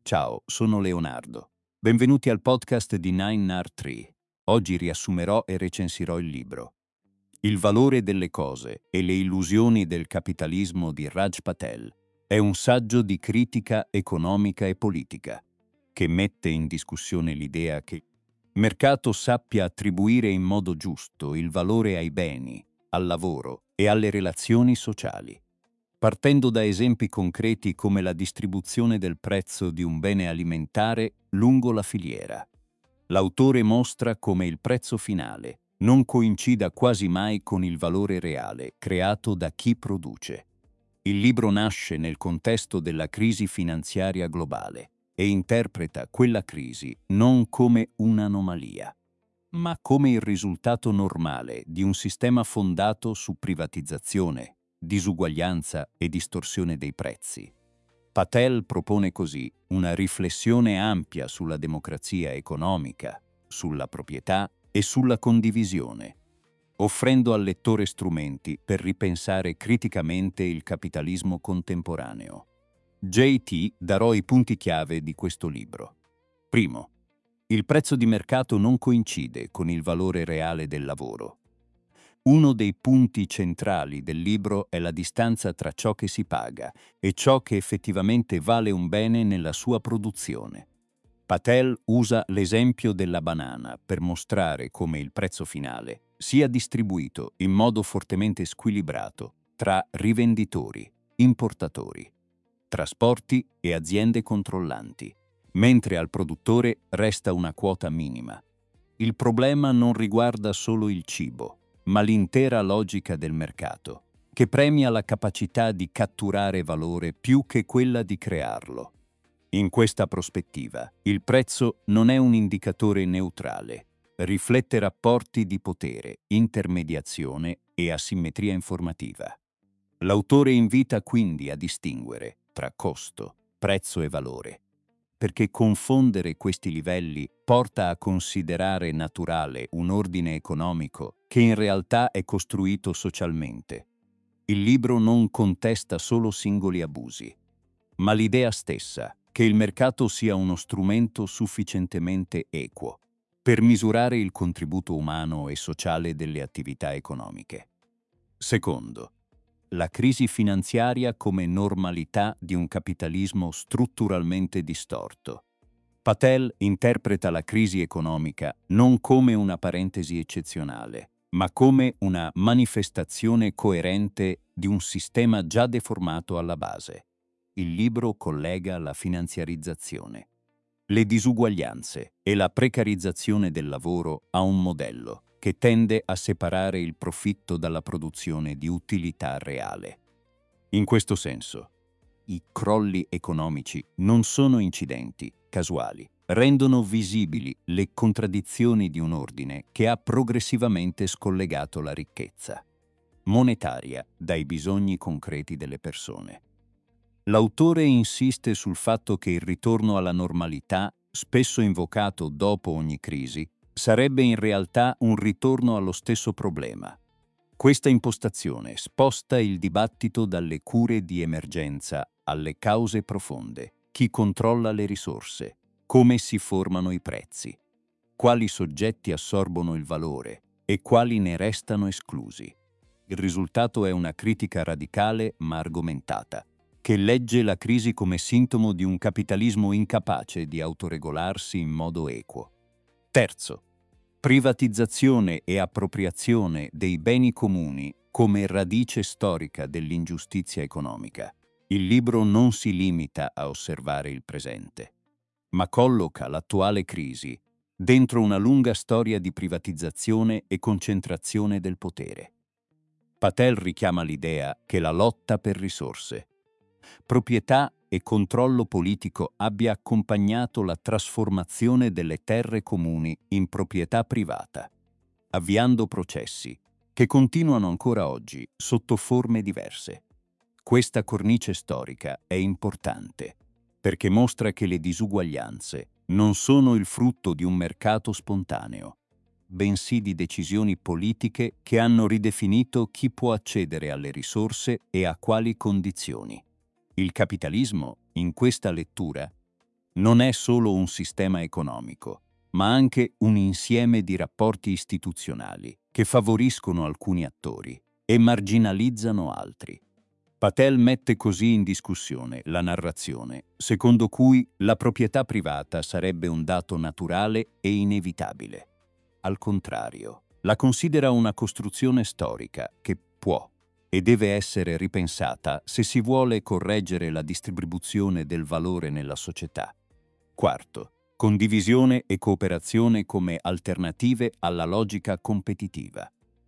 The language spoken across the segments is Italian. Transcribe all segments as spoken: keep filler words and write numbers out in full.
Ciao, sono Leonardo. Benvenuti al podcast di Nine Nar Tree. Oggi riassumerò e recensirò il libro Il valore delle cose e le illusioni del capitalismo di Raj Patel. È un saggio di critica economica e politica che mette in discussione l'idea che il mercato sappia attribuire in modo giusto il valore ai beni, al lavoro e alle relazioni sociali, partendo da esempi concreti come la distribuzione del prezzo di un bene alimentare lungo la filiera. L'autore mostra come il prezzo finale non coincida quasi mai con il valore reale creato da chi produce. Il libro nasce nel contesto della crisi finanziaria globale e interpreta quella crisi non come un'anomalia, ma come il risultato normale di un sistema fondato su privatizzazione, disuguaglianza e distorsione dei prezzi. Patel propone così una riflessione ampia sulla democrazia economica, sulla proprietà e sulla condivisione, offrendo al lettore strumenti per ripensare criticamente il capitalismo contemporaneo. J T darò i punti chiave di questo libro. Primo, il prezzo di mercato non coincide con il valore reale del lavoro. Uno dei punti centrali del libro è la distanza tra ciò che si paga e ciò che effettivamente vale un bene nella sua produzione. Patel usa l'esempio della banana per mostrare come il prezzo finale sia distribuito in modo fortemente squilibrato tra rivenditori, importatori, trasporti e aziende controllanti, mentre al produttore resta una quota minima. Il problema non riguarda solo il cibo, ma l'intera logica del mercato, che premia la capacità di catturare valore più che quella di crearlo. In questa prospettiva, il prezzo non è un indicatore neutrale, riflette rapporti di potere, intermediazione e asimmetria informativa. L'autore invita quindi a distinguere tra costo, prezzo e valore, perché confondere questi livelli porta a considerare naturale un ordine economico che in realtà è costruito socialmente. Il libro non contesta solo singoli abusi, ma l'idea stessa che il mercato sia uno strumento sufficientemente equo per misurare il contributo umano e sociale delle attività economiche. Secondo, la crisi finanziaria come normalità di un capitalismo strutturalmente distorto. Patel interpreta la crisi economica non come una parentesi eccezionale, ma come una manifestazione coerente di un sistema già deformato alla base. Il libro collega la finanziarizzazione, le disuguaglianze e la precarizzazione del lavoro a un modello che tende a separare il profitto dalla produzione di utilità reale. In questo senso, i crolli economici non sono incidenti casuali, rendono visibili le contraddizioni di un ordine che ha progressivamente scollegato la ricchezza monetaria dai bisogni concreti delle persone. L'autore insiste sul fatto che il ritorno alla normalità, spesso invocato dopo ogni crisi, sarebbe in realtà un ritorno allo stesso problema. Questa impostazione sposta il dibattito dalle cure di emergenza alle cause profonde. Chi controlla le risorse? Come si formano i prezzi? Quali soggetti assorbono il valore e quali ne restano esclusi? Il risultato è una critica radicale ma argomentata, che legge la crisi come sintomo di un capitalismo incapace di autoregolarsi in modo equo. Terzo, privatizzazione e appropriazione dei beni comuni come radice storica dell'ingiustizia economica. Il libro non si limita a osservare il presente, ma colloca l'attuale crisi dentro una lunga storia di privatizzazione e concentrazione del potere. Patel richiama l'idea che la lotta per risorse, proprietà e controllo politico abbia accompagnato la trasformazione delle terre comuni in proprietà privata, avviando processi che continuano ancora oggi sotto forme diverse. Questa cornice storica è importante perché mostra che le disuguaglianze non sono il frutto di un mercato spontaneo, bensì di decisioni politiche che hanno ridefinito chi può accedere alle risorse e a quali condizioni. Il capitalismo, in questa lettura, non è solo un sistema economico, ma anche un insieme di rapporti istituzionali che favoriscono alcuni attori e marginalizzano altri. Patel mette così in discussione la narrazione secondo cui la proprietà privata sarebbe un dato naturale e inevitabile. Al contrario, la considera una costruzione storica che può e deve essere ripensata se si vuole correggere la distribuzione del valore nella società. Quarto, condivisione e cooperazione come alternative alla logica competitiva.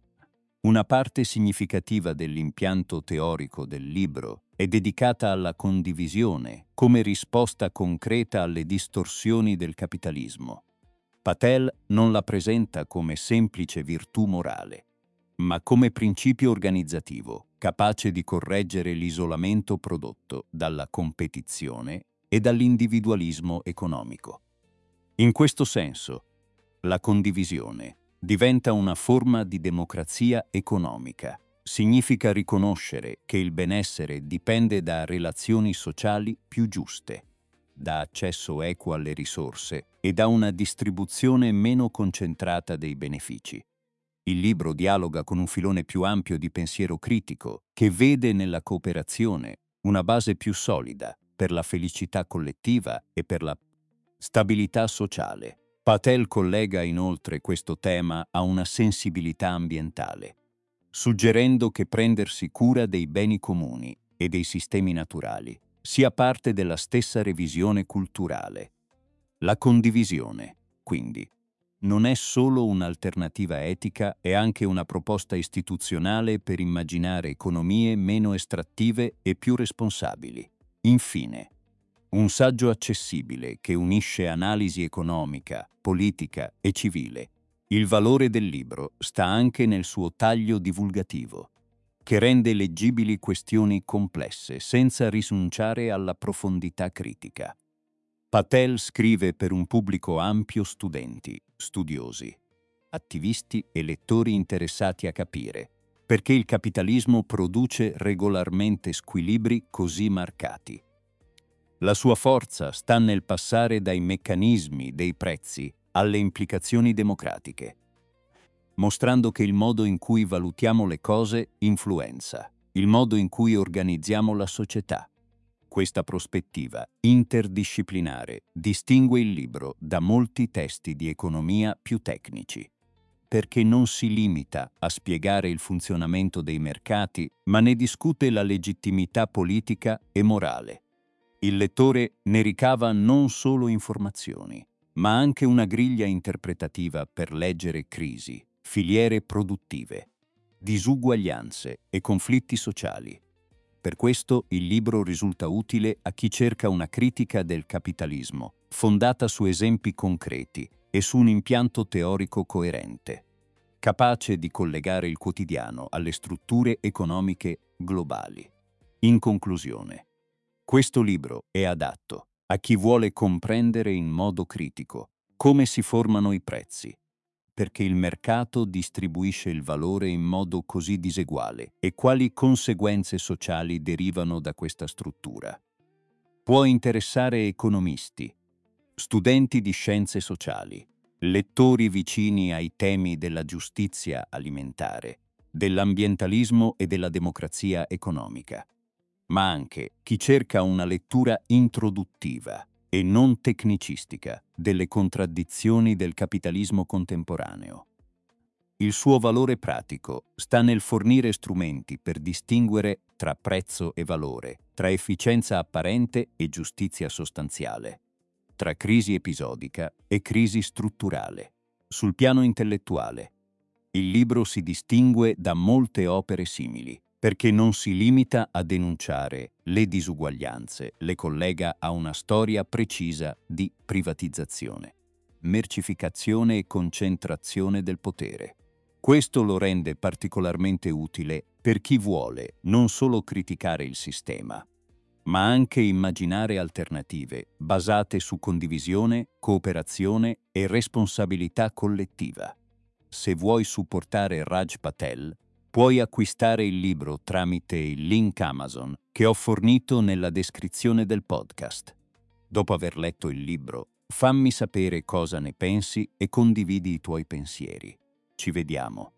Una parte significativa dell'impianto teorico del libro è dedicata alla condivisione come risposta concreta alle distorsioni del capitalismo. Patel non la presenta come semplice virtù morale, ma come principio organizzativo capace di correggere l'isolamento prodotto dalla competizione e dall'individualismo economico. In questo senso, la condivisione diventa una forma di democrazia economica. Significa riconoscere che il benessere dipende da relazioni sociali più giuste, da accesso equo alle risorse e da una distribuzione meno concentrata dei benefici. Il libro dialoga con un filone più ampio di pensiero critico che vede nella cooperazione una base più solida per la felicità collettiva e per la stabilità sociale. Patel collega inoltre questo tema a una sensibilità ambientale, suggerendo che prendersi cura dei beni comuni e dei sistemi naturali sia parte della stessa revisione culturale. La condivisione, quindi, non è solo un'alternativa etica, è anche una proposta istituzionale per immaginare economie meno estrattive e più responsabili. Infine, un saggio accessibile che unisce analisi economica, politica e civile. Il valore del libro sta anche nel suo taglio divulgativo, che rende leggibili questioni complesse senza rinunciare alla profondità critica. Patel scrive per un pubblico ampio: studenti, studiosi, attivisti e lettori interessati a capire perché il capitalismo produce regolarmente squilibri così marcati. La sua forza sta nel passare dai meccanismi dei prezzi alle implicazioni democratiche, mostrando che il modo in cui valutiamo le cose influenza il modo in cui organizziamo la società. Questa prospettiva interdisciplinare distingue il libro da molti testi di economia più tecnici, perché non si limita a spiegare il funzionamento dei mercati, ma ne discute la legittimità politica e morale. Il lettore ne ricava non solo informazioni, ma anche una griglia interpretativa per leggere crisi, filiere produttive, disuguaglianze e conflitti sociali. Per questo il libro risulta utile a chi cerca una critica del capitalismo, fondata su esempi concreti e su un impianto teorico coerente, capace di collegare il quotidiano alle strutture economiche globali. In conclusione, questo libro è adatto a chi vuole comprendere in modo critico come si formano i prezzi, perché il mercato distribuisce il valore in modo così diseguale e quali conseguenze sociali derivano da questa struttura. Può interessare economisti, studenti di scienze sociali, lettori vicini ai temi della giustizia alimentare, dell'ambientalismo e della democrazia economica, ma anche chi cerca una lettura introduttiva e non tecnicistica delle contraddizioni del capitalismo contemporaneo. Il suo valore pratico sta nel fornire strumenti per distinguere tra prezzo e valore, tra efficienza apparente e giustizia sostanziale, tra crisi episodica e crisi strutturale. Sul piano intellettuale, il libro si distingue da molte opere simili, perché non si limita a denunciare le disuguaglianze, le collega a una storia precisa di privatizzazione, mercificazione e concentrazione del potere. Questo lo rende particolarmente utile per chi vuole non solo criticare il sistema, ma anche immaginare alternative basate su condivisione, cooperazione e responsabilità collettiva. Se vuoi supportare Raj Patel, puoi acquistare il libro tramite il link Amazon che ho fornito nella descrizione del podcast. Dopo aver letto il libro, fammi sapere cosa ne pensi e condividi i tuoi pensieri. Ci vediamo.